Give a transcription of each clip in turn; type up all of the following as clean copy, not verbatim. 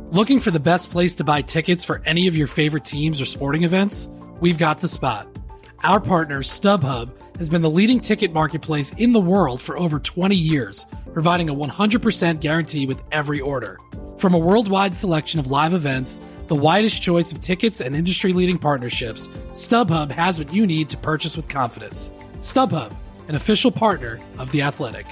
Looking for the best place to buy tickets for any of your favorite teams or sporting events? We've got the spot. Our partner, StubHub, has been the leading ticket marketplace in the world for over 20 years, providing a 100% guarantee with every order. From a worldwide selection of live events, the widest choice of tickets and industry-leading partnerships, StubHub has what you need to purchase with confidence. StubHub, an official partner of The Athletic.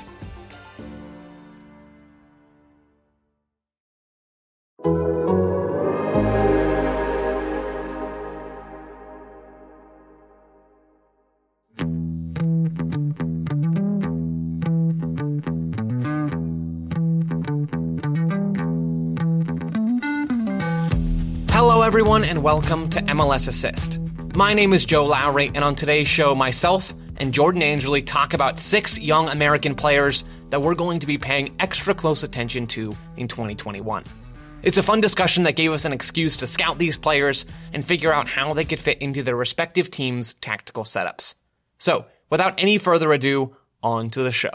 Hello everyone and welcome to MLS Assist. My name is Joe Lowry, and on today's show, myself and Jordan Angeli talk about 6 young American players that we're going to be paying extra close attention to in 2021. It's a fun discussion that gave us an excuse to scout these players and figure out how they could fit into their respective teams' tactical setups. So, without any further ado, on to the show.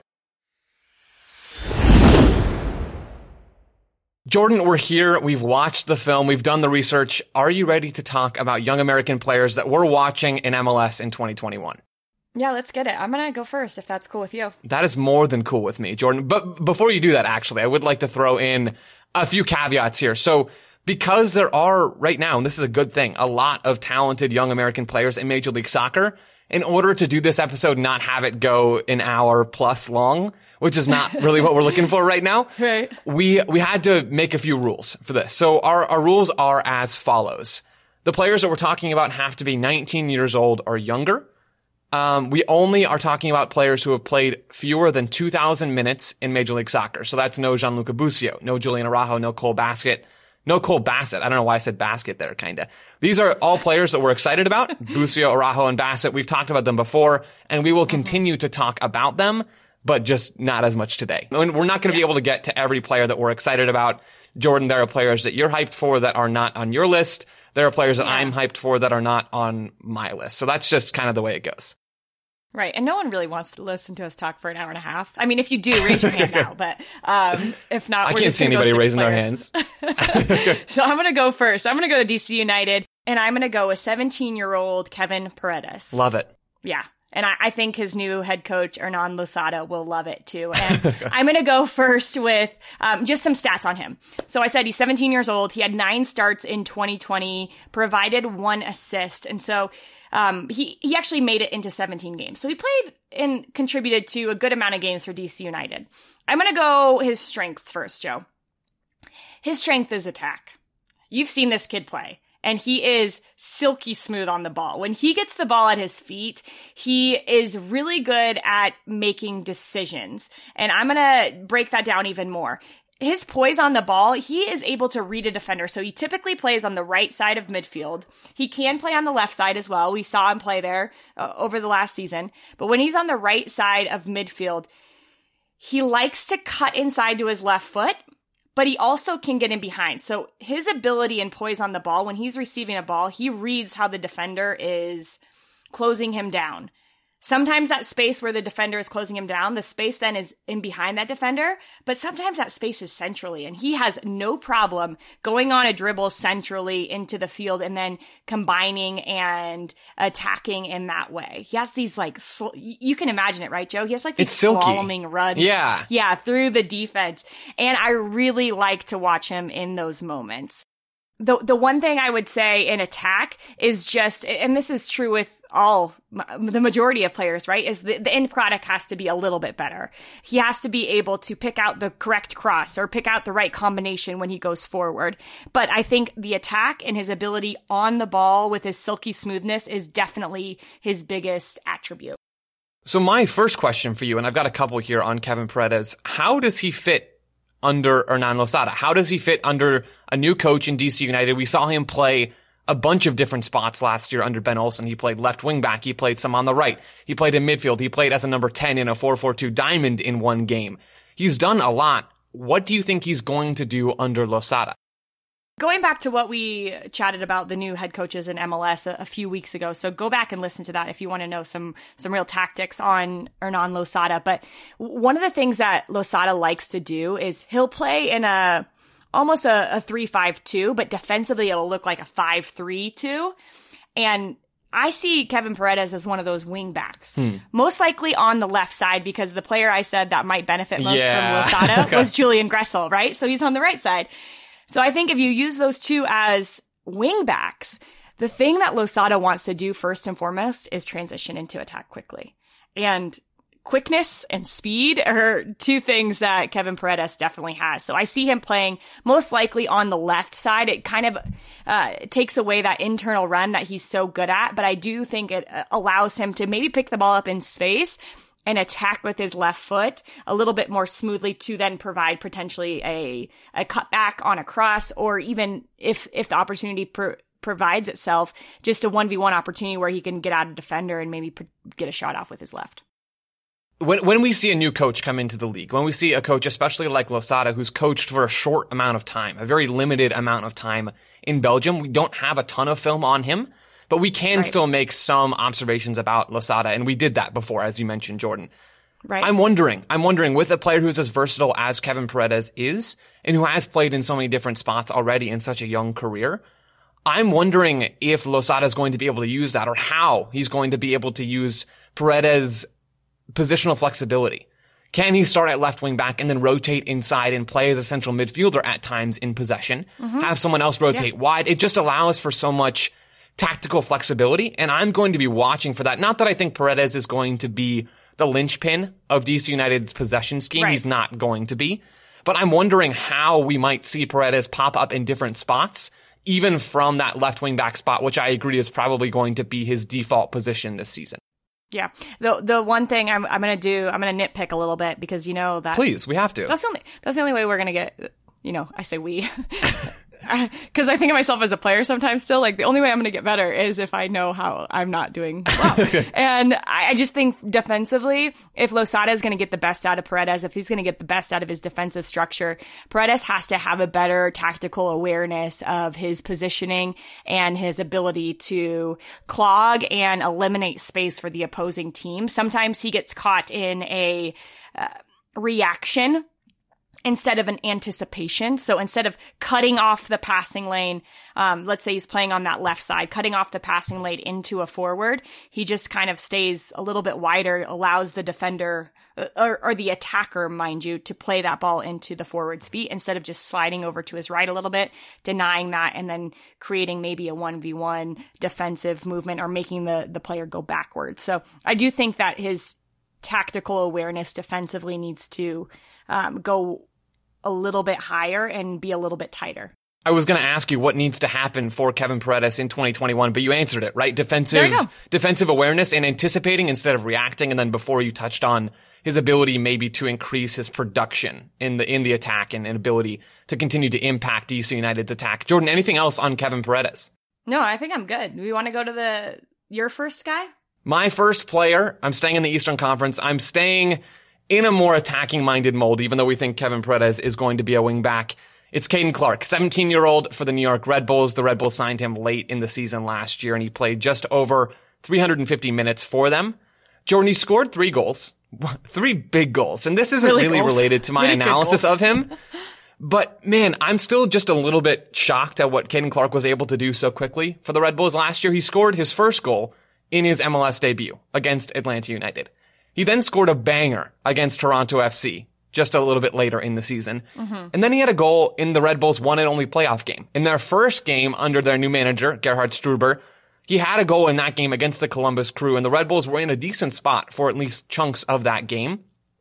Jordan, we're here. We've watched the film. We've done the research. Are you ready to talk about young American players that we're watching in MLS in 2021? Yeah, let's get it. I'm going to go first if that's cool with you. That is more than cool with me, Jordan. But before you do that, actually, I would like to throw in a few caveats here. So because there are right now, and this is a good thing, a lot of talented young American players in Major League Soccer, in order to do this episode, not have it go an hour plus long, which is not really what we're looking for right now. Right. We had to make a few rules for this. So our rules are as follows. The players that we're talking about have to be 19 years old or younger. We only are talking about players who have played fewer than 2,000 minutes in Major League Soccer. So that's no Gianluca Busio, no Julian Araujo, no Cole Bassett. No Cole Bassett. I don't know why I said basket there, kinda. These are all players that we're excited about. Busio, Araujo, and Bassett. We've talked about them before, and we will continue to talk about them, but just not as much today. I mean, we're not going to be able to get to every player that we're excited about. Jordan, there are players that you're hyped for that are not on your list. There are players that I'm hyped for that are not on my list. So that's just kind of the way it goes. Right. And no one really wants to listen to us talk for an hour and a half. I mean, if you do, raise your hand now. But if not, I can't see anybody raising their hands. So I'm going to go first. I'm going to go to DC United, and I'm going to go with 17-year-old Kevin Paredes. Love it. Yeah. And I think his new head coach, Hernan Losada, will love it too. And I'm going to go first with just some stats on him. So I said he's 17 years old. He had 9 starts in 2020, provided 1 assist. And so he actually made it into 17 games. So he played and contributed to a good amount of games for DC United. I'm going to go his strengths first, Joe. His strength is attack. You've seen this kid play. And he is silky smooth on the ball. When he gets the ball at his feet, he is really good at making decisions. And I'm going to break that down even more. His poise on the ball, he is able to read a defender. So he typically plays on the right side of midfield. He can play on the left side as well. We saw him play there over the last season. But when he's on the right side of midfield, he likes to cut inside to his left foot, but he also can get in behind. So his ability and poise on the ball, when he's receiving a ball, he reads how the defender is closing him down. Sometimes that space where the defender is closing him down, the space then is in behind that defender, but sometimes that space is centrally, and he has no problem going on a dribble centrally into the field and then combining and attacking in that way. He has these you can imagine it, right, Joe? He has these slaloming runs. Yeah, through the defense. And I really like to watch him in those moments. The one thing I would say in attack is just, and this is true with the majority of players, right, is the end product has to be a little bit better. He has to be able to pick out the correct cross or pick out the right combination when he goes forward. But I think the attack and his ability on the ball with his silky smoothness is definitely his biggest attribute. So my first question for you, and I've got a couple here on Kevin Paredes, how does he fit under Hernan Losada? How does he fit under a new coach in DC United? We saw him play a bunch of different spots last year under Ben Olsen. He played left wing back. He played some on the right. He played in midfield. He played as a number 10 in a 4-4-2 diamond in one game. He's done a lot. What do you think he's going to do under Losada? Going back to what we chatted about the new head coaches in MLS a few weeks ago. So go back and listen to that if you want to know some real tactics on Hernan Losada. But one of the things that Losada likes to do is he'll play in a almost a 3-5-2, but defensively it'll look like a 5-3-2. And I see Kevin Paredes as one of those wing backs, most likely on the left side, because the player I said that might benefit most from Losada was Julian Gressel, right? So he's on the right side. So I think if you use those two as wing backs, the thing that Losada wants to do first and foremost is transition into attack quickly. And quickness and speed are two things that Kevin Paredes definitely has. So I see him playing most likely on the left side. It kind of takes away that internal run that he's so good at, but I do think it allows him to maybe pick the ball up in space and attack with his left foot a little bit more smoothly to then provide potentially a cutback on a cross, or even if the opportunity provides itself, just a 1v1 opportunity where he can get out a defender and maybe get a shot off with his left. When we see a new coach come into the league, when we see a coach, especially like Losada, who's coached for a short amount of time, a very limited amount of time in Belgium, we don't have a ton of film on him, but we can still make some observations about Losada, and we did that before, as you mentioned, Jordan. Right. I'm wondering, with a player who's as versatile as Kevin Paredes is, and who has played in so many different spots already in such a young career, I'm wondering if Losada is going to be able to use that, or how he's going to be able to use Paredes' positional flexibility. Can he start at left wing back and then rotate inside and play as a central midfielder at times in possession? Have someone else rotate wide? It just allows for so much tactical flexibility, and I'm going to be watching for that. Not that I think Paredes is going to be the linchpin of DC United's possession scheme. He's not going to be. But I'm wondering how we might see Paredes pop up in different spots, even from that left wing back spot, which I agree is probably going to be his default position this season. Yeah. The one thing I'm going to nitpick a little bit, because you know that. Please, we have to. That's the only way we're going to get, I say we. Because I think of myself as a player sometimes still. Like, the only way I'm going to get better is if I know how I'm not doing well. And I just think defensively, if Losada is going to get the best out of Paredes, if he's going to get the best out of his defensive structure, Paredes has to have a better tactical awareness of his positioning and his ability to clog and eliminate space for the opposing team. Sometimes he gets caught in a reaction instead of an anticipation. So instead of cutting off the passing lane, let's say he's playing on that left side, cutting off the passing lane into a forward, he just kind of stays a little bit wider, allows the defender or the attacker, mind you, to play that ball into the forward's feet instead of just sliding over to his right a little bit, denying that, and then creating maybe a 1v1 defensive movement or making the player go backwards. So I do think that his tactical awareness defensively needs to go a little bit higher and be a little bit tighter. I was going to ask you what needs to happen for Kevin Paredes in 2021, but you answered it, right? Defensive awareness and anticipating instead of reacting. And then before, you touched on his ability maybe to increase his production in the attack and ability to continue to impact DC United's attack. Jordan, anything else on Kevin Paredes? No, I think I'm good. Do we want to go to your first guy? My first player, I'm staying in the Eastern Conference. I'm staying in a more attacking-minded mold, even though we think Kevin Paredes is going to be a wing-back. It's Caden Clark, 17-year-old for the New York Red Bulls. The Red Bulls signed him late in the season last year, and he played just over 350 minutes for them. Jordan, he scored 3 goals, 3 big goals, and this isn't really related to my analysis of him. But, man, I'm still just a little bit shocked at what Caden Clark was able to do so quickly for the Red Bulls last year. He scored his first goal in his MLS debut against Atlanta United. He then scored a banger against Toronto FC just a little bit later in the season. And then he had a goal in the Red Bulls' one and only playoff game. In their first game under their new manager, Gerhard Struber, he had a goal in that game against the Columbus Crew, and the Red Bulls were in a decent spot for at least chunks of that game.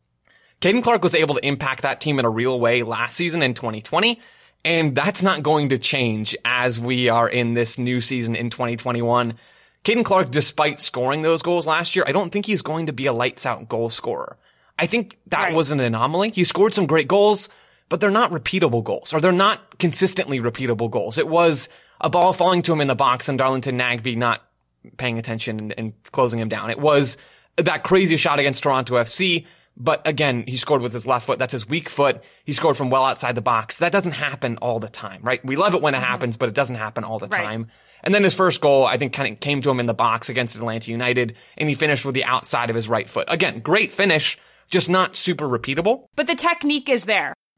Caden Clark was able to impact that team in a real way last season in 2020, and that's not going to change as we are in this new season in 2021. Caden Clark, despite scoring those goals last year, I don't think he's going to be a lights-out goal scorer. I think that was an anomaly. He scored some great goals, but they're not repeatable goals, or they're not consistently repeatable goals. It was a ball falling to him in the box and Darlington Nagbe not paying attention and closing him down. It was that crazy shot against Toronto FC, but again, he scored with his left foot. That's his weak foot. He scored from well outside the box. That doesn't happen all the time, right? We love it when it happens, but it doesn't happen all the time. And then his first goal, I think, kind of came to him in the box against Atlanta United, and he finished with the outside of his right foot. Again, great finish, just not super repeatable. But the technique is there.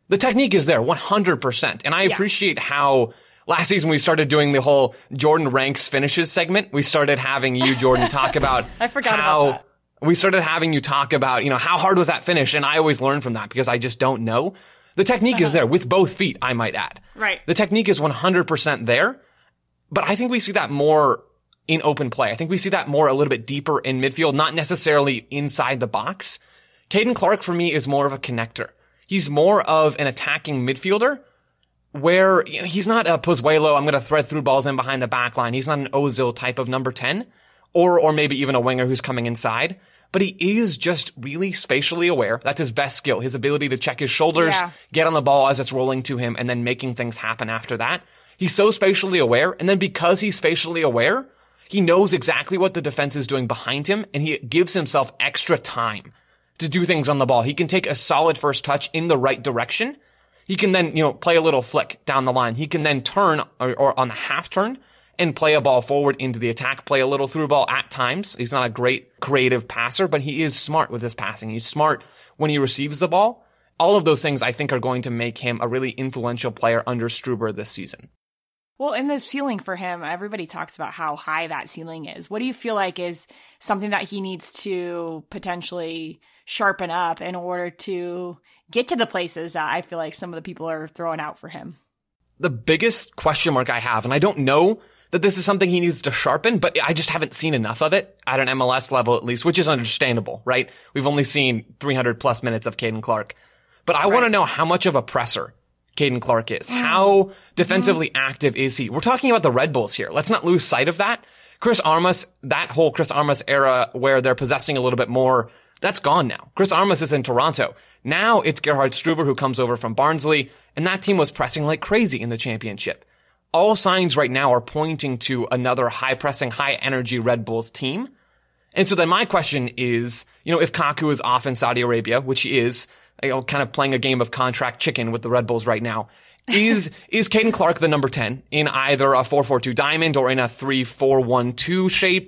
The technique is there 100%. And I appreciate how last season we started doing the whole Jordan ranks finishes segment. We started having you, Jordan, talk about I forgot about that. We started having you talk about, how hard was that finish? And I always learn from that because I just don't know. The technique is there with both feet, I might add. Right. The technique is 100% there. But I think we see that more in open play. I think we see that more a little bit deeper in midfield, not necessarily inside the box. Caden Clark, for me, is more of a connector. He's more of an attacking midfielder where he's not a Pozuelo, I'm going to thread through balls in behind the back line. He's not an Ozil type of number 10 or maybe even a winger who's coming inside. But he is just really spatially aware. That's his best skill, his ability to check his shoulders, get on the ball as it's rolling to him, and then making things happen after that. He's so spatially aware, and then because he's spatially aware, he knows exactly what the defense is doing behind him, and he gives himself extra time to do things on the ball. He can take a solid first touch in the right direction. He can then, play a little flick down the line. He can then turn or on the half turn and play a ball forward into the attack, play a little through ball at times. He's not a great creative passer, but he is smart with his passing. He's smart when he receives the ball. All of those things I think are going to make him a really influential player under Struber this season. Well, in the ceiling for him, everybody talks about how high that ceiling is. What do you feel like is something that he needs to potentially sharpen up in order to get to the places that I feel like some of the people are throwing out for him? The biggest question mark I have, and I don't know that this is something he needs to sharpen, but I just haven't seen enough of it at an MLS level at least, which is understandable, right? We've only seen 300 plus minutes of Caden Clark. But I want to know how much of a presser Caden Clark is. How defensively active is he? We're talking about the Red Bulls here. Let's not lose sight of that. Chris Armas, that whole Chris Armas era where they're possessing a little bit more, that's gone now. Chris Armas is in Toronto. Now it's Gerhard Struber who comes over from Barnsley, and that team was pressing like crazy in the championship. All signs right now are pointing to another high-pressing, high-energy Red Bulls team. And so then my question is, if Kaku is off in Saudi Arabia, which he is, kind of playing a game of contract chicken with the Red Bulls right now, is Caden Clark the number 10 in either a 4-4-2 diamond or in a 3-4-1-2 shape?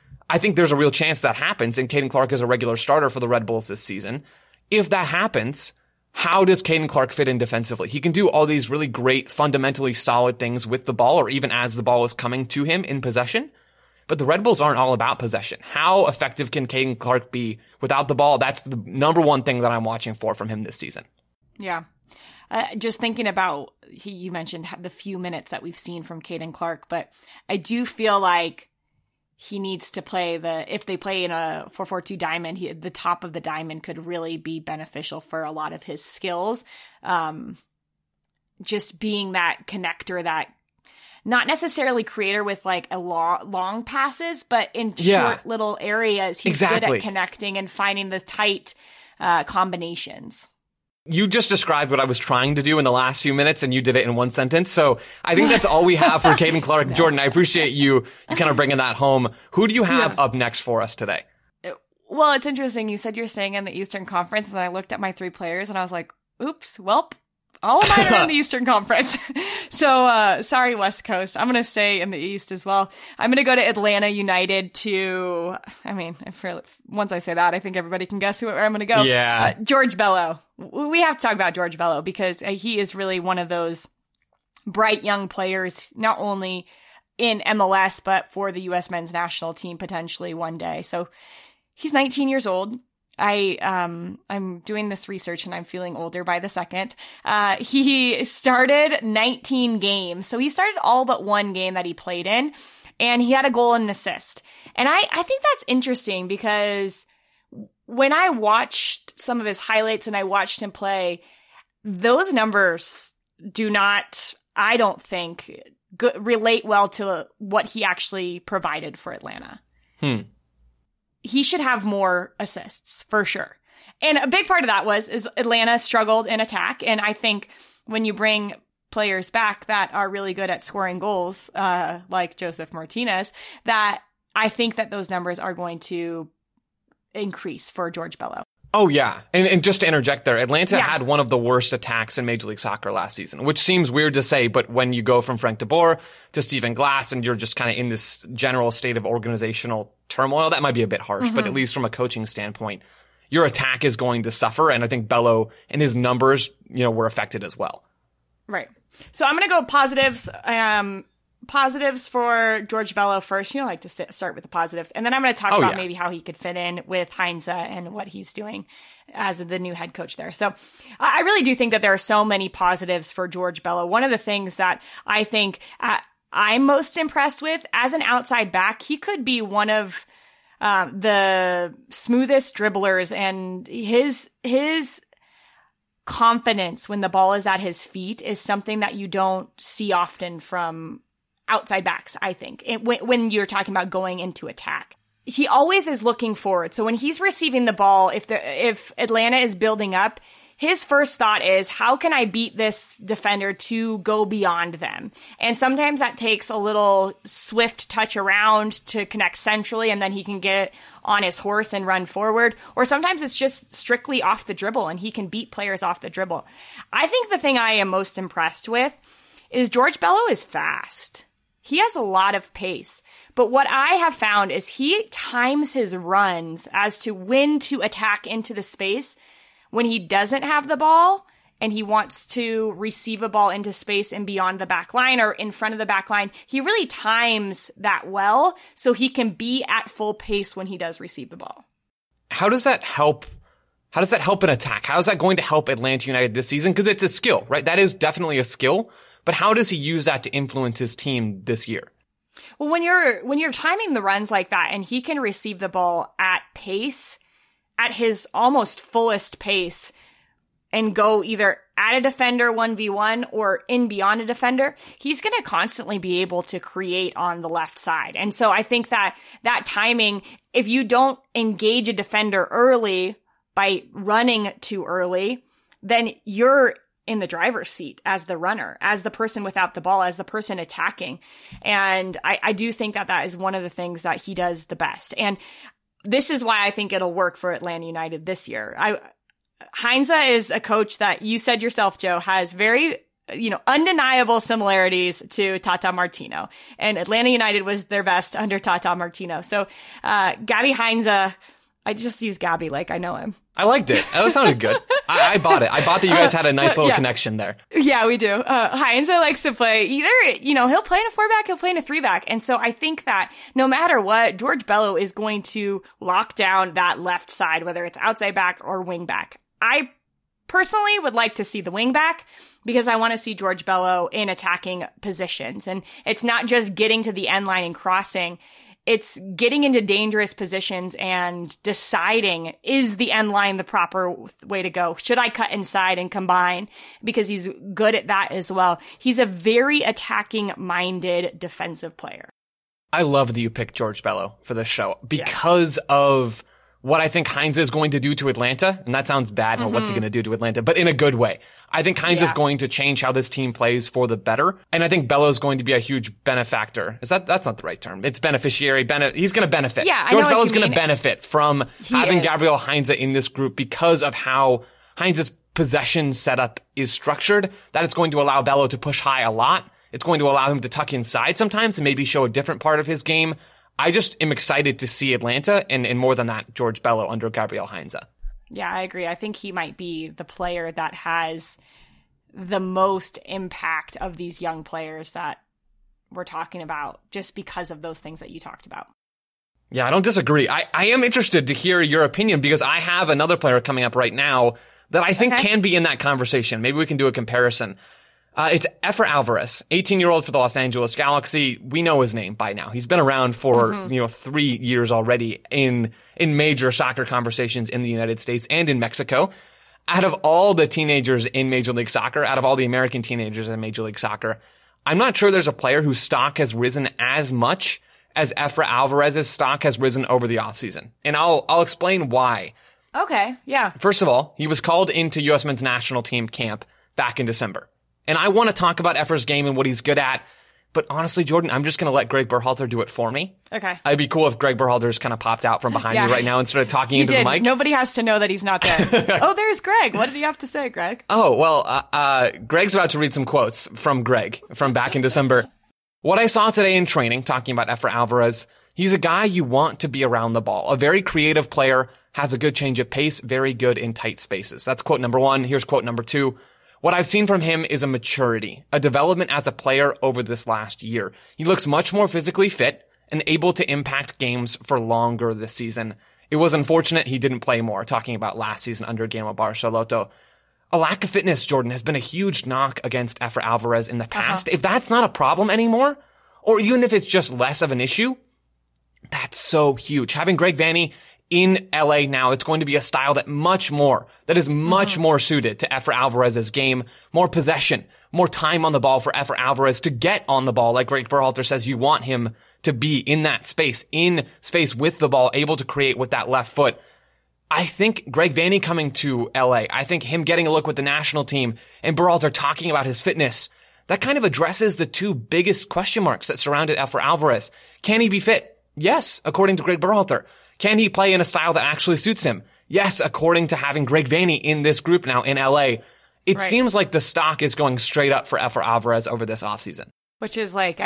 I think there's a real chance that happens, and Caden Clark is a regular starter for the Red Bulls this season. If that happens, how does Caden Clark fit in defensively? He can do all these really great, fundamentally solid things with the ball, or even as the ball is coming to him in possession. But the Red Bulls aren't all about possession. How effective can Caden Clark be without the ball? That's the number one thing that I'm watching for from him this season. Yeah. Just thinking about, you mentioned the few minutes that we've seen from Caden Clark, but I do feel like he needs to play if they play in a 4-4-2 diamond, the top of the diamond could really be beneficial for a lot of his skills. Just being that connector, that not necessarily creator with like a long passes, but in short little areas, he's good at connecting and finding the tight combinations. You just described what I was trying to do in the last few minutes, and you did it in one sentence. So I think that's all we have for Caden Clark. Jordan, I appreciate you kind of bringing that home. Who do you have up next for us today? Well, it's interesting. You said you're staying in the Eastern Conference, and I looked at my 3 players, and I was like, oops, welp. All of mine are in the Eastern Conference. So, sorry, West Coast. I'm going to stay in the East as well. I'm going to go to Atlanta United once I say that, I think everybody can guess where I'm going to go. Yeah. George Bello. We have to talk about George Bello because he is really one of those bright young players, not only in MLS, but for the U.S. men's national team potentially one day. So he's 19 years old. I'm doing this research and I'm feeling older by the second. He started 19 games. So he started all but one game that he played in, and he had a goal and an assist. And I think that's interesting because when I watched some of his highlights and I watched him play, those numbers do not, I don't think, relate well to what he actually provided for Atlanta. He should have more assists for sure. And a big part of that is Atlanta struggled in attack. And I think when you bring players back that are really good at scoring goals, like Joseph Martinez, that I think that those numbers are going to increase for George Bello. Oh, yeah. And just to interject there, Atlanta had one of the worst attacks in Major League Soccer last season, which seems weird to say, but when you go from Frank de Boer to Stephen Glass and you're just kind of in this general state of organizational turmoil, that might be a bit harsh, but at least from a coaching standpoint, your attack is going to suffer. And I think Bello and his numbers, were affected as well. Right. So I'm going to go positives. Positives for George Bello first. You like to start with the positives. And then I'm going to talk about maybe how he could fit in with Heinze and what he's doing as the new head coach there. So I really do think that there are so many positives for George Bello. One of the things that I think I'm most impressed with as an outside back, he could be one of the smoothest dribblers, and his confidence when the ball is at his feet is something that you don't see often from outside backs, I think, when you're talking about going into attack. He always is looking forward. So when he's receiving the ball, if Atlanta is building up, his first thought is, how can I beat this defender to go beyond them? And sometimes that takes a little swift touch around to connect centrally, and then he can get on his horse and run forward. Or sometimes it's just strictly off the dribble, and he can beat players off the dribble. I think the thing I am most impressed with is George Bello is fast. He has a lot of pace. But what I have found is he times his runs as to when to attack into the space when he doesn't have the ball and he wants to receive a ball into space and beyond the back line or in front of the back line. He really times that well so he can be at full pace when he does receive the ball. How does that help? How does that help an attack? How is that going to help Atlanta United this season? Because it's a skill, right? That is definitely a skill. But how does he use that to influence his team this year? Well, when you're timing the runs like that and he can receive the ball at pace, at his almost fullest pace, and go either at a defender 1v1 or in beyond a defender, he's going to constantly be able to create on the left side. And so I think that timing, if you don't engage a defender early by running too early, then you're in the driver's seat as the runner, as the person without the ball, as the person attacking. And I do think that is one of the things that he does the best. And this is why I think it'll work for Atlanta United this year. Heinze is a coach that you said yourself, Joe, has very, undeniable similarities to Tata Martino. And Atlanta United was their best under Tata Martino. So, Gabby Heinze, I just use Gabby like I know him. I liked it. That sounded good. I bought it. I bought that you guys had a nice little connection there. Yeah, we do. Heinze likes to play either, he'll play in a 4-back, he'll play in a 3-back. And so I think that no matter what, George Bello is going to lock down that left side, whether it's outside back or wing back. I personally would like to see the wing back because I want to see George Bello in attacking positions. And it's not just getting to the end line and crossing. It's getting into dangerous positions and deciding, is the end line the proper way to go? Should I cut inside and combine? Because he's good at that as well. He's a very attacking-minded defensive player. I love that you picked George Bello for this show because of what I think Heinze is going to do to Atlanta. And that sounds bad. Mm-hmm. What's he going to do to Atlanta? But in a good way. I think Heinze is going to change how this team plays for the better. And I think Bello is going to be a huge benefactor. That's not the right term. It's beneficiary. He's going to benefit. Yeah, George Bello is going to benefit from having Gabriel Heinze in this group because of how Heinze's possession setup is structured. That it's going to allow Bello to push high a lot. It's going to allow him to tuck inside sometimes and maybe show a different part of his game. I just am excited to see Atlanta and more than that, George Bello under Gabriel Heinze. Yeah, I agree. I think he might be the player that has the most impact of these young players that we're talking about just because of those things that you talked about. Yeah, I don't disagree. I am interested to hear your opinion because I have another player coming up right now that I think can be in that conversation. Maybe we can do a comparison. It's Efra Alvarez, 18-year-old for the Los Angeles Galaxy. We know his name by now. He's been around for, 3 years already in major soccer conversations in the United States and in Mexico. Out of all the teenagers in Major League Soccer, out of all the American teenagers in Major League Soccer, I'm not sure there's a player whose stock has risen as much as Efra Alvarez's stock has risen over the offseason. And I'll explain why. Okay, yeah. First of all, he was called into U.S. men's national team camp back in December. And I want to talk about Efra's game and what he's good at. But honestly, Jordan, I'm just going to let Greg Berhalter do it for me. Okay. It'd be cool if Greg Berhalter's kind of popped out from behind me right now and started talking into the mic. Nobody has to know that he's not there. Oh, there's Greg. What did you have to say, Greg? Oh, well, Greg's about to read some quotes from Greg from back in December. What I saw today in training, talking about Efra Alvarez, He's a guy you want to be around the ball. A very creative player, has a good change of pace, very good in tight spaces. That's quote number one. Here's quote number two. What I've seen from him is a maturity, a development as a player over this last year. He looks much more physically fit and able to impact games for longer this season. It was unfortunate he didn't play more, talking about last season under Guillermo Barcelotto. A lack of fitness, Jordan, has been a huge knock against Efra Alvarez in the past. If that's not a problem anymore, or even if it's just less of an issue, that's so huge. Having Greg Vanney in LA now, it's going to be a style that is much more suited to Efra Alvarez's game. More possession, more time on the ball for Efra Alvarez to get on the ball. Like Greg Berhalter says, you want him to be in that space, with the ball, able to create with that left foot. I think Greg Vanney coming to LA, I think him getting a look with the national team and Berhalter talking about his fitness, that kind of addresses the two biggest question marks that surrounded Efra Alvarez. Can he be fit? Yes, according to Greg Berhalter. Can he play in a style that actually suits him? Yes, according to having Greg Vanney in this group now in LA. It seems like the stock is going straight up for Efra Alvarez over this offseason. Which is like,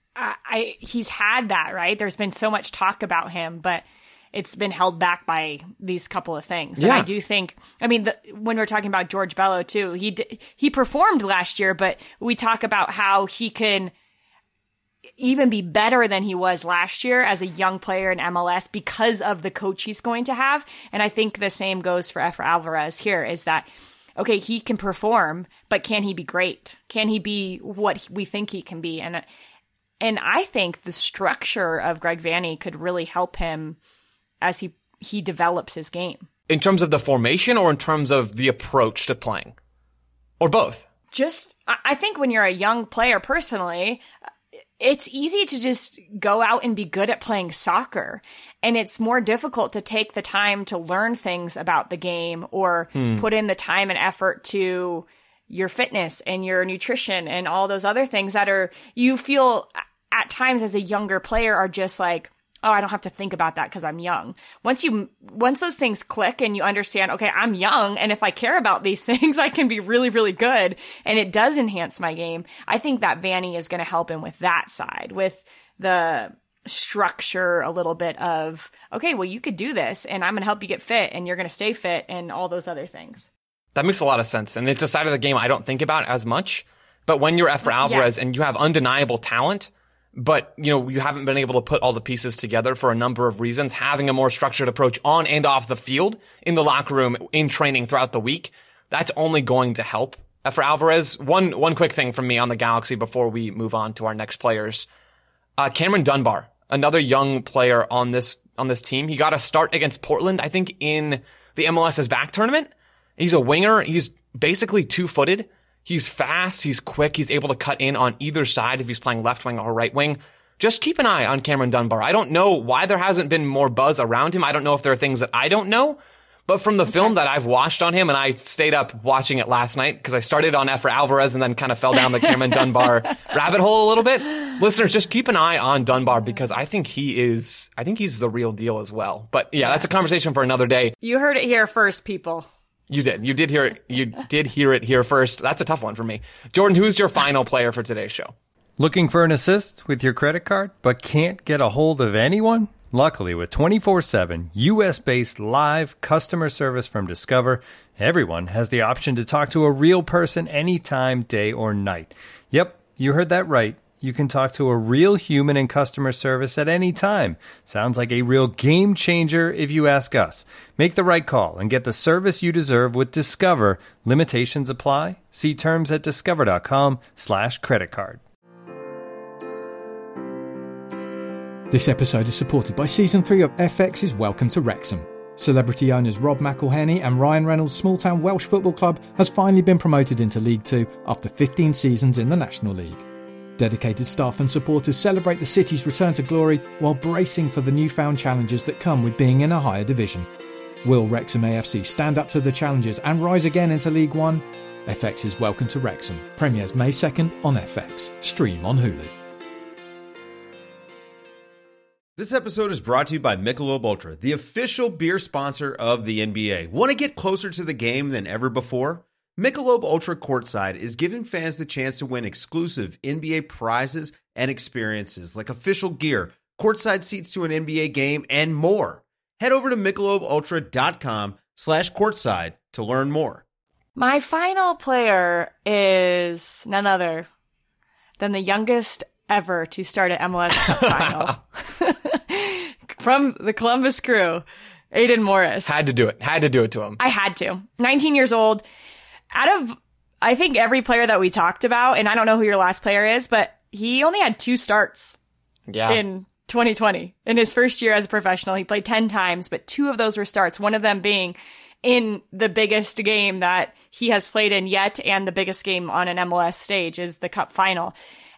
he's had that, right? There's been so much talk about him, but it's been held back by these couple of things. And I do think, when we're talking about George Bello too, he performed last year, but we talk about how he can even be better than he was last year as a young player in MLS because of the coach he's going to have. And I think the same goes for Efra Alvarez here, is that, okay, he can perform, but can he be great? Can he be what we think he can be? And I think the structure of Greg Vanney could really help him as he develops his game. In terms of the formation or in terms of the approach to playing? Or both? I think when you're a young player personally, it's easy to just go out and be good at playing soccer. And it's more difficult to take the time to learn things about the game or put in the time and effort to your fitness and your nutrition and all those other things that you feel at times as a younger player are just like, oh, I don't have to think about that because I'm young. Once those things click and you understand, okay, I'm young, and if I care about these things, I can be really, really good, and it does enhance my game. I think that Vanney is going to help him with that side, with the structure a little bit of, okay, well, you could do this, and I'm going to help you get fit, and you're going to stay fit, and all those other things. That makes a lot of sense, and it's a side of the game I don't think about as much. But when you're Efra Alvarez and you have undeniable talent, but, you haven't been able to put all the pieces together for a number of reasons. Having a more structured approach on and off the field, in the locker room, in training throughout the week, that's only going to help. For Alvarez, one quick thing from me on the Galaxy before we move on to our next players. Cameron Dunbar, another young player on this team. He got a start against Portland, I think, in the MLS's back tournament. He's a winger. He's basically two-footed. He's fast, he's quick, he's able to cut in on either side if he's playing left wing or right wing. Just keep an eye on Cameron Dunbar. I don't know why there hasn't been more buzz around him. I don't know if there are things that I don't know. But from the film that I've watched on him, and I stayed up watching it last night because I started on Efra Alvarez and then kind of fell down the Cameron Dunbar rabbit hole a little bit. Listeners, just keep an eye on Dunbar because I think he's the real deal as well. But yeah, that's a conversation for another day. You heard it here first, people. You did hear it here first. That's a tough one for me. Jordan, who's your final player for today's show? Looking for an assist with your credit card, but can't get a hold of anyone? Luckily, with 24/7 U.S.-based live customer service from Discover, everyone has the option to talk to a real person anytime, day or night. Yep, you heard that right. You can talk to a real human in customer service at any time. Sounds like a real game changer if you ask us. Make the right call and get the service you deserve with Discover. Limitations apply. See terms at discover.com/creditcard. This episode is supported by Season 3 of FX's Welcome to Wrexham. Celebrity owners Rob McElhenney and Ryan Reynolds' small-town Welsh football club has finally been promoted into League 2 after 15 seasons in the National League. Dedicated staff and supporters celebrate the city's return to glory while bracing for the newfound challenges that come with being in a higher division. Will Wrexham AFC stand up to the challenges and rise again into League 1? FX's Welcome to Wrexham premieres May 2nd on FX. Stream on Hulu. This episode is brought to you by Michelob Ultra, the official beer sponsor of the NBA. Want to get closer to the game than ever before? Michelob Ultra Courtside is giving fans the chance to win exclusive NBA prizes and experiences like official gear, courtside seats to an NBA game, and more. Head over to MichelobUltra.com/courtside to learn more. My final player is none other than the youngest ever to start an MLS Cup final. From the Columbus Crew, Aidan Morris. Had to do it. Had to do it to him. I had to. 19 years old. Out of, I think, every player that we talked about, and I don't know who your last player is, but he only had 2 starts in 2020. In his first year as a professional, he played 10 times, but 2 of those were starts, one of them being in the biggest game that he has played in yet, and the biggest game on an MLS stage is the Cup final.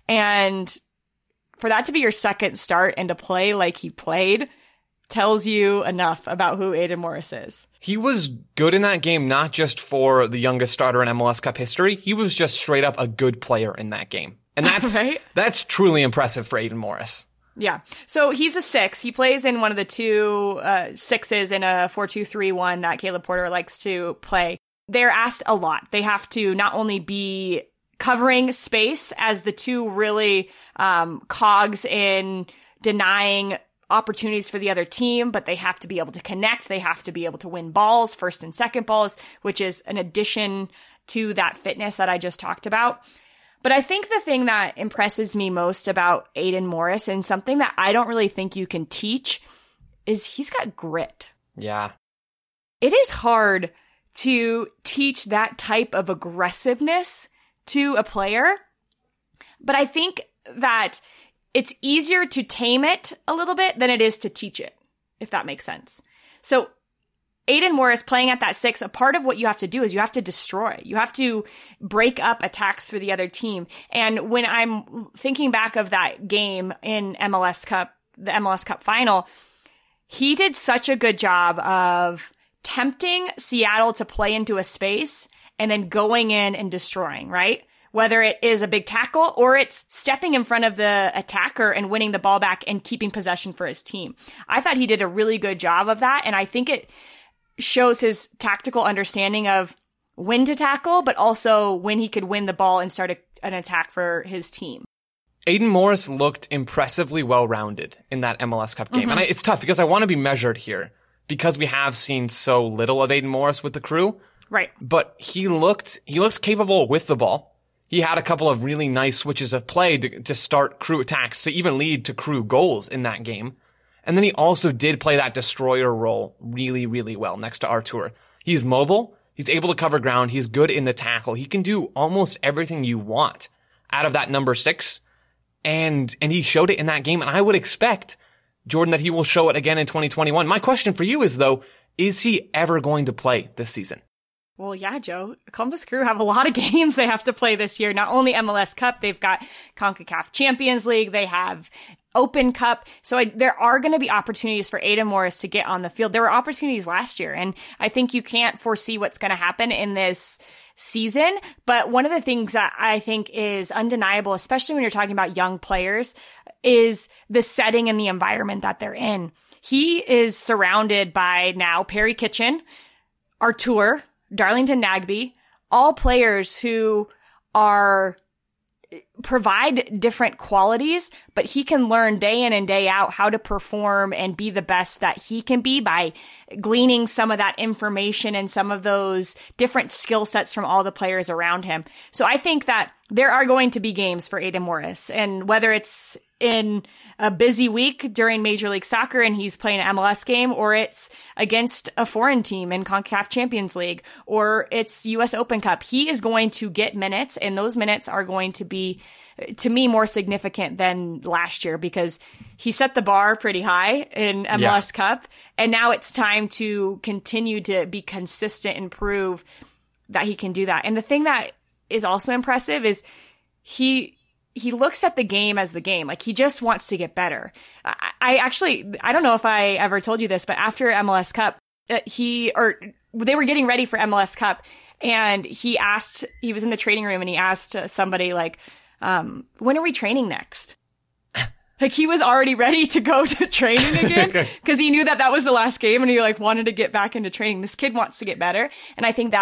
And for that to be your second start and to play like he played tells you enough about who Aidan Morris is. He was good in that game, not just for the youngest starter in MLS Cup history. He was just straight up a good player in that game. And that's right? That's truly impressive for Aidan Morris. Yeah. So he's a 6. He plays in one of the 2 6s in a 4-2-3-1 that Caleb Porter likes to play. They're asked a lot. They have to not only be covering space as the 2 really cogs in denying opportunities for the other team, but they have to be able to connect. They have to be able to win balls, first and second balls, which is an addition to that fitness that I just talked about. But I think the thing that impresses me most about Aidan Morris, and something that I don't really think you can teach, is he's got grit. Yeah. It is hard to teach that type of aggressiveness to a player, but I think that it's easier to tame it a little bit than it is to teach it, if that makes sense. So Aidan Morris playing at that 6, a part of what you have to do is you have to destroy. You have to break up attacks for the other team. And when I'm thinking back of that game in MLS Cup, the MLS Cup final, he did such a good job of tempting Seattle to play into a space and then going in and destroying, right? Whether it is a big tackle or it's stepping in front of the attacker and winning the ball back and keeping possession for his team. I thought he did a really good job of that. And I think it shows his tactical understanding of when to tackle, but also when he could win the ball and start an attack for his team. Aidan Morris looked impressively well-rounded in that MLS Cup game. And it's tough because I want to be measured here because we have seen so little of Aidan Morris with the Crew. Right. But he looked capable with the ball. He had a couple of really nice switches of play to start Crew attacks, to even lead to Crew goals in that game. And then he also did play that destroyer role really, really well next to Artur. He's mobile. He's able to cover ground. He's good in the tackle. He can do almost everything you want out of that number 6. And he showed it in that game. And I would expect, Jordan, that he will show it again in 2021. My question for you is, though, is he ever going to play this season? Well, yeah, Joe. Columbus Crew have a lot of games they have to play this year. Not only MLS Cup, they've got CONCACAF Champions League. They have Open Cup. So there are going to be opportunities for Aidan Morris to get on the field. There were opportunities last year, and I think you can't foresee what's going to happen in this season. But one of the things that I think is undeniable, especially when you're talking about young players, is the setting and the environment that they're in. He is surrounded by now Perry Kitchen, Artur, Darlington Nagbe, all players who provide different qualities, but he can learn day in and day out how to perform and be the best that he can be by gleaning some of that information and some of those different skill sets from all the players around him. So I think that there are going to be games for Aidan Morris, and whether it's in a busy week during Major League Soccer and he's playing an MLS game, or it's against a foreign team in CONCACAF Champions League, or it's US Open Cup, he is going to get minutes, and those minutes are going to be, to me, more significant than last year because he set the bar pretty high in MLS Cup, and now it's time to continue to be consistent and prove that he can do that. And the thing that is also impressive is he looks at the game as the game. Like, he just wants to get better. I don't know if I ever told you this, but after MLS Cup, they were getting ready for MLS Cup, and he was in the training room and he asked somebody like, when are we training next? Like, he was already ready to go to training again because he knew that was the last game, and he wanted to get back into training. This kid wants to get better. And I think that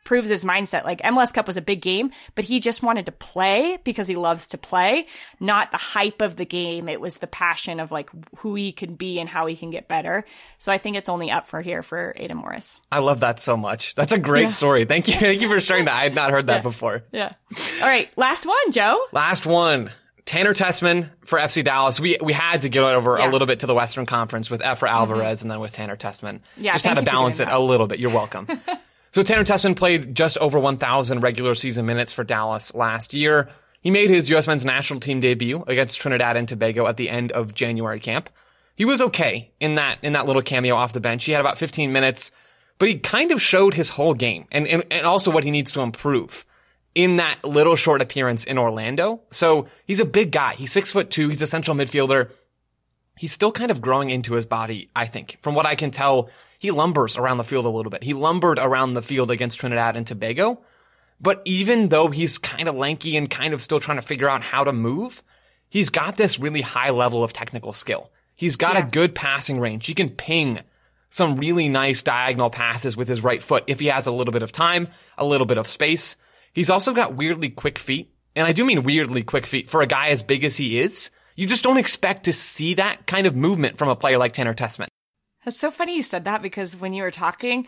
proves his mindset. Like MLS Cup was a big game, but he just wanted to play because he loves to play, not the hype of the game. It was the passion of like who he can be and how he can get better. So I think it's only up for here for Aidan Morris. I love that so much. That's a great story. Thank you. Thank you for sharing that. I had not heard that before. Yeah. All right. Last one, Joe. Last one. Tanner Tessman for FC Dallas. We had to get over a little bit to the Western Conference with Efra Alvarez and then with Tanner Tessman. Yeah, just had to balance it a little bit. You're welcome. So Tanner Tessman played just over 1,000 regular season minutes for Dallas last year. He made his U.S. men's national team debut against Trinidad and Tobago at the end of January camp. He was okay in that little cameo off the bench. He had about 15 minutes, but he kind of showed his whole game and also what he needs to improve in that little short appearance in Orlando. So he's a big guy. He's 6'2". He's a central midfielder. He's still kind of growing into his body, I think. From what I can tell, he lumbers around the field a little bit. He lumbered around the field against Trinidad and Tobago. But even though he's kind of lanky and kind of still trying to figure out how to move, he's got this really high level of technical skill. He's got a good passing range. He can ping some really nice diagonal passes with his right foot if he has a little bit of time, a little bit of space. He's also got weirdly quick feet. And I do mean weirdly quick feet. For a guy as big as he is, you just don't expect to see that kind of movement from a player like Tanner Tessman. That's so funny you said that because when you were talking,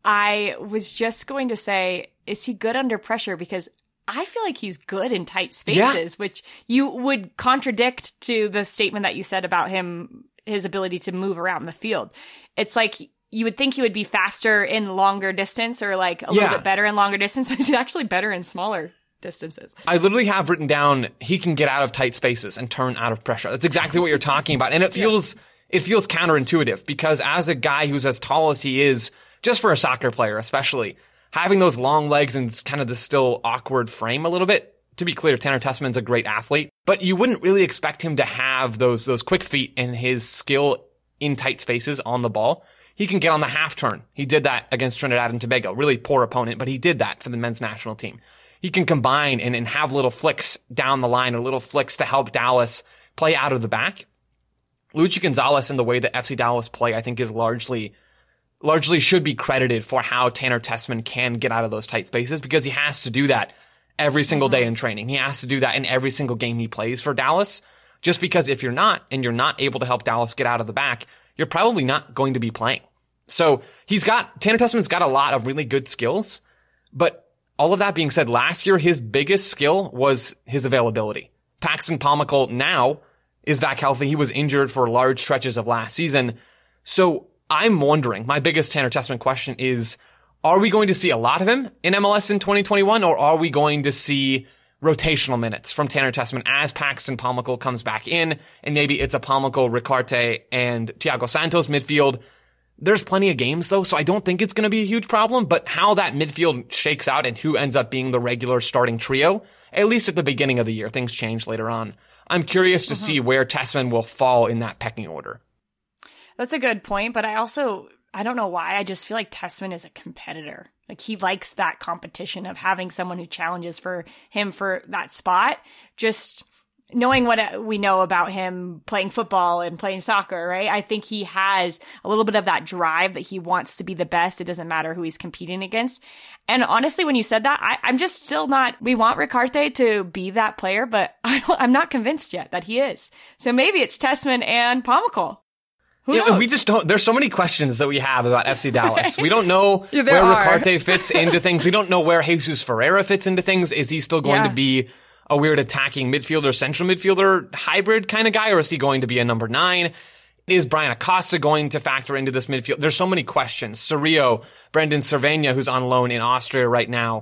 I was just going to say, is he good under pressure? Because I feel like he's good in tight spaces, which you would contradict to the statement that you said about him, his ability to move around the field. It's like you would think he would be faster in longer distance or like a little bit better in longer distance, but he's actually better in smaller distances. I literally have written down he can get out of tight spaces and turn out of pressure. That's exactly what you're talking about. And it feels counterintuitive because as a guy who's as tall as he is, just for a soccer player especially, having those long legs and kind of the still awkward frame a little bit. To be clear, Tanner Tessman's a great athlete, but you wouldn't really expect him to have those quick feet and his skill in tight spaces on the ball. He can get on the half turn. He did that against Trinidad and Tobago. Really poor opponent, but he did that for the men's national team. He can combine and have little flicks down the line or little flicks to help Dallas play out of the back. Luchi Gonzalez and the way that FC Dallas play, I think, is largely should be credited for how Tanner Tessman can get out of those tight spaces because he has to do that every single day in training. He has to do that in every single game he plays for Dallas. Just because if you're not able to help Dallas get out of the back, you're probably not going to be playing. So Tanner Tessman's got a lot of really good skills, but all of that being said, last year, his biggest skill was his availability. Paxton Pomykal now is back healthy. He was injured for large stretches of last season. So I'm wondering, my biggest Tanner Tessman question is, are we going to see a lot of him in MLS in 2021, or are we going to see rotational minutes from Tanner Tessman as Paxton Pomykal comes back in, and maybe it's a Pomykal, Ricarte, and Thiago Santos midfield? There's plenty of games, though, so I don't think it's going to be a huge problem, but how that midfield shakes out and who ends up being the regular starting trio, at least at the beginning of the year, things change later on. I'm curious to see where Tessman will fall in that pecking order. That's a good point, but I don't know why, I just feel like Tessman is a competitor. Like he likes that competition of having someone who challenges for him for that spot. Just knowing what we know about him playing football and playing soccer, right? I think he has a little bit of that drive that he wants to be the best. It doesn't matter who he's competing against. And honestly, when you said that, I'm just still not, we want Ricarte to be that player, but I'm not convinced yet that he is. So maybe it's Tessman and Pomykal. We just don't. There's so many questions that we have about FC Dallas. We don't know where Ricarte fits into things. We don't know where Jesus Ferreira fits into things. Is he still going to be a weird attacking midfielder, central midfielder hybrid kind of guy, or is he going to be a number 9? Is Brian Acosta going to factor into this midfield? There's so many questions. Cerrillo, Brendan Cervena, who's on loan in Austria right now.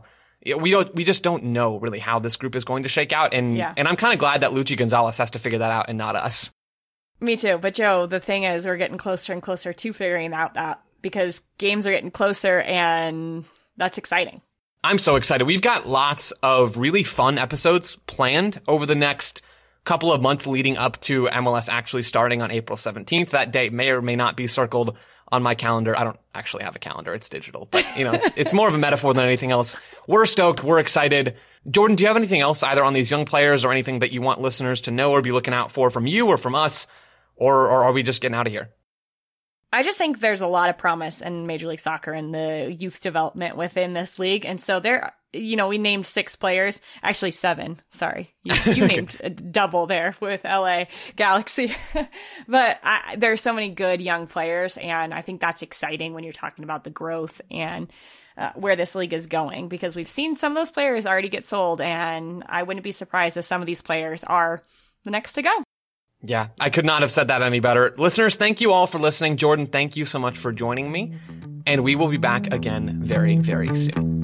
We just don't know really how this group is going to shake out. And I'm kind of glad that Luchi Gonzalez has to figure that out and not us. Me too. But Joe, the thing is we're getting closer and closer to figuring out that because games are getting closer and that's exciting. I'm so excited. We've got lots of really fun episodes planned over the next couple of months leading up to MLS actually starting on April 17th. That date may or may not be circled on my calendar. I don't actually have a calendar. It's digital, but it's more of a metaphor than anything else. We're stoked. We're excited. Jordan, do you have anything else either on these young players or anything that you want listeners to know or be looking out for from you or from us? Or are we just getting out of here? I just think there's a lot of promise in Major League Soccer and the youth development within this league. And so we named 6 players, actually 7. Sorry. You named a double there with LA Galaxy. But there's so many good young players. And I think that's exciting when you're talking about the growth and where this league is going, because we've seen some of those players already get sold. And I wouldn't be surprised if some of these players are the next to go. Yeah, I could not have said that any better. Listeners, thank you all for listening. Jordan, thank you so much for joining me. And we will be back again very, very soon.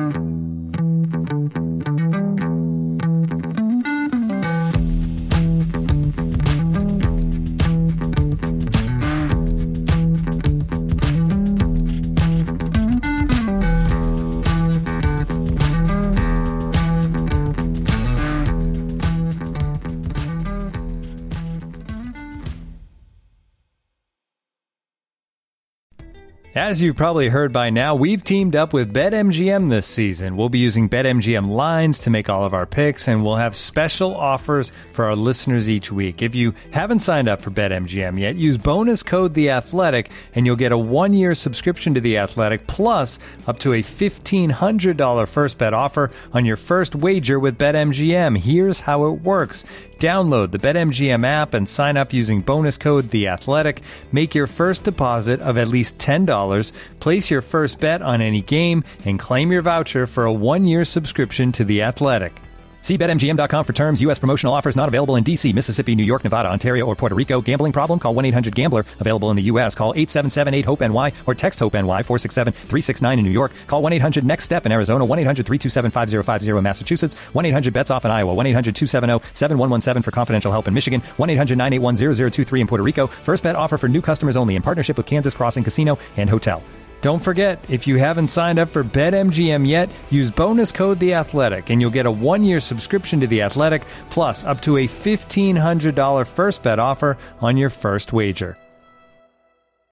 As you've probably heard by now, we've teamed up with BetMGM this season. We'll be using BetMGM lines to make all of our picks, and we'll have special offers for our listeners each week. If you haven't signed up for BetMGM yet, use bonus code The Athletic, and you'll get a 1-year subscription to The Athletic, plus up to a $1,500 first bet offer on your first wager with BetMGM. Here's how it works. Download the BetMGM app and sign up using bonus code The Athletic. Make your first deposit of at least $10. Place your first bet on any game and claim your voucher for a 1-year subscription to The Athletic. See BetMGM.com for terms. U.S. promotional offers not available in D.C., Mississippi, New York, Nevada, Ontario, or Puerto Rico. Gambling problem? Call 1-800-GAMBLER. Available in the U.S. Call 877-8-HOPE-NY or text HOPE-NY 467-369 in New York. Call 1-800-NEXT-STEP in Arizona. 1-800-327-5050 in Massachusetts. 1-800-BETS-OFF in Iowa. 1-800-270-7117 for confidential help in Michigan. 1-800-981-0023 in Puerto Rico. First bet offer for new customers only in partnership with Kansas Crossing Casino and Hotel. Don't forget, if you haven't signed up for BetMGM yet, use bonus code The Athletic, and you'll get a 1-year subscription to The Athletic, plus up to a $1,500 first bet offer on your first wager.